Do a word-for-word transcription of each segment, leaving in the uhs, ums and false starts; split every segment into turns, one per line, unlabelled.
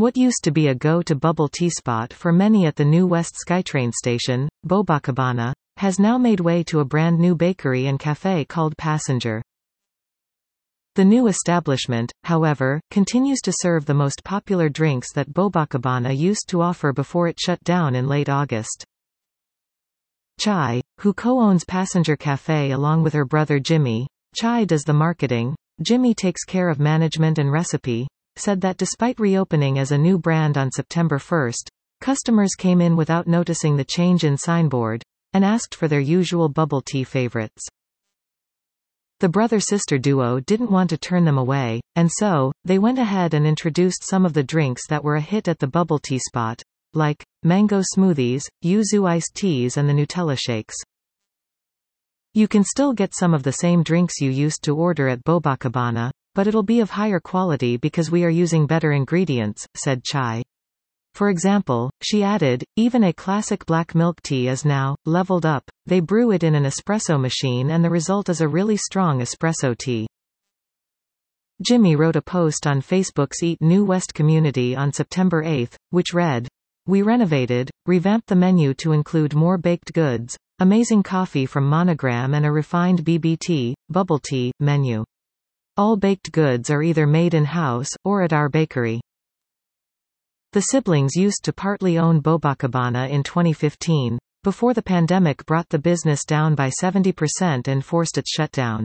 What used to be a go-to bubble tea spot for many at the New West SkyTrain station, Copacabana, has now made way to a brand new bakery and café called Passenger. The new establishment, however, continues to serve the most popular drinks that Copacabana used to offer before it shut down in late August. Chai, who co-owns Passenger Café along with her brother Jimmy, Chai does the marketing, Jimmy takes care of management and recipe, said that despite reopening as a new brand on September first, customers came in without noticing the change in signboard, and asked for their usual bubble tea favorites. The brother-sister duo didn't want to turn them away, and so, they went ahead and introduced some of the drinks that were a hit at the bubble tea spot, like mango smoothies, yuzu iced teas and the Nutella shakes. You can still get some of the same drinks you used to order at Copacabana, but it'll be of higher quality because we are using better ingredients, said Chai. For example, she added, even a classic black milk tea is now leveled up. They brew it in an espresso machine and the result is a really strong espresso tea. Jimmy wrote a post on Facebook's Eat New West community on September eighth, which read, "We renovated, revamped the menu to include more baked goods, amazing coffee from Monogram and a refined B B T, bubble tea, menu. All baked goods are either made in-house, or at our bakery." The siblings used to partly own Copacabana in twenty fifteen, before the pandemic brought the business down by seventy percent and forced its shutdown.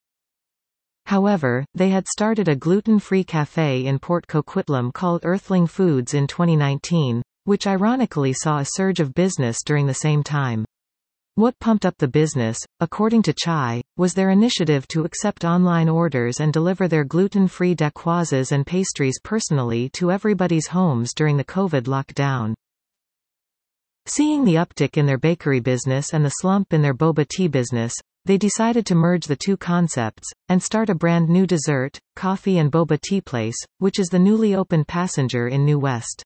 However, they had started a gluten-free café in Port Coquitlam called Earthling Foods in twenty nineteen, which ironically saw a surge of business during the same time. What pumped up the business, according to Chai, was their initiative to accept online orders and deliver their gluten-free daiquiris and pastries personally to everybody's homes during the COVID lockdown. Seeing the uptick in their bakery business and the slump in their boba tea business, they decided to merge the two concepts, and start a brand new dessert, coffee and boba tea place, which is the newly opened Passenger in New West.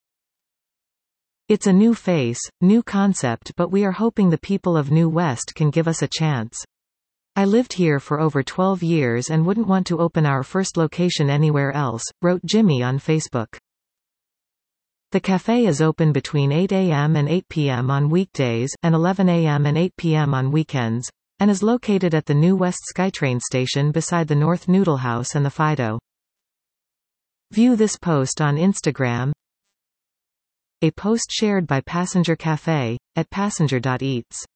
It's a new face, new concept, but we are hoping the people of New West can give us a chance. I lived here for over twelve years and wouldn't want to open our first location anywhere else, wrote Jimmy on Facebook. The cafe is open between eight a m and eight p m on weekdays and eleven a m and eight p m on weekends, and is located at the New West SkyTrain station beside the North Noodle House and the Fido. View this post on Instagram. A post shared by Passenger Cafe, at passenger dot eats.